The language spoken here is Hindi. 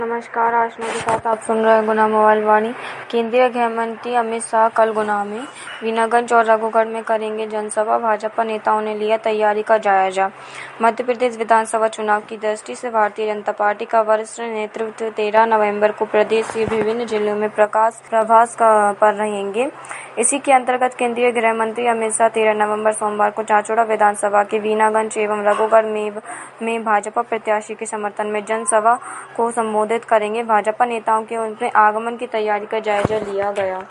नमस्कार, आशना के साथ आप सुन रहे हैं गुना मोबाइल वाणी। केंद्रीय गृह मंत्री अमित शाह कल गुना में, वीनागंज और रघुगढ़ में करेंगे जनसभा। भाजपा नेताओं ने लिया तैयारी का जायजा। मध्य प्रदेश विधानसभा चुनाव की दृष्टि से भारतीय जनता पार्टी का वरिष्ठ नेतृत्व 13 नवंबर को प्रदेश के विभिन्न जिलों में प्रवास पर रहेंगे। इसी के अंतर्गत केंद्रीय गृह मंत्री अमित शाह 13 नवंबर सोमवार को चाचौड़ा विधानसभा के वीनागंज एवं रघुगढ़ में भाजपा प्रत्याशी के समर्थन में जनसभा को संबोधित करेंगे। भाजपा नेताओं के उनके आगमन की तैयारी का जायजा लिया गया।